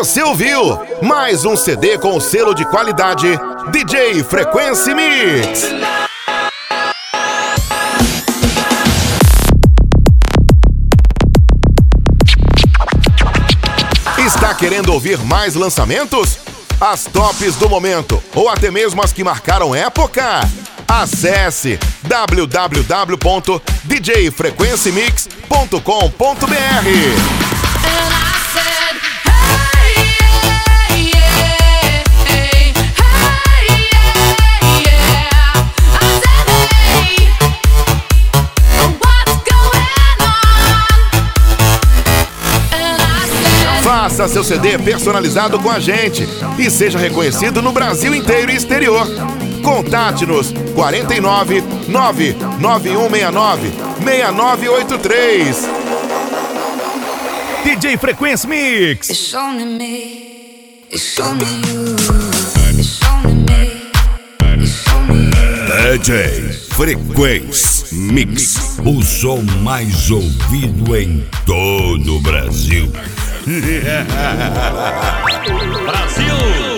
Você ouviu mais um CD com o selo de qualidade DJ Frequency Mix. Está querendo ouvir mais lançamentos? As tops do momento ou até mesmo as que marcaram época? Acesse www.djfrequencymix.com.br. Faça seu CD personalizado com a gente e seja reconhecido no Brasil inteiro e exterior. Contate-nos 49 99169 6983. DJ Frequency Mix. It's only me. It's only you. It's only me. It's only you. DJ Frequency Mix, o som mais ouvido em todo o Brasil. Brasil!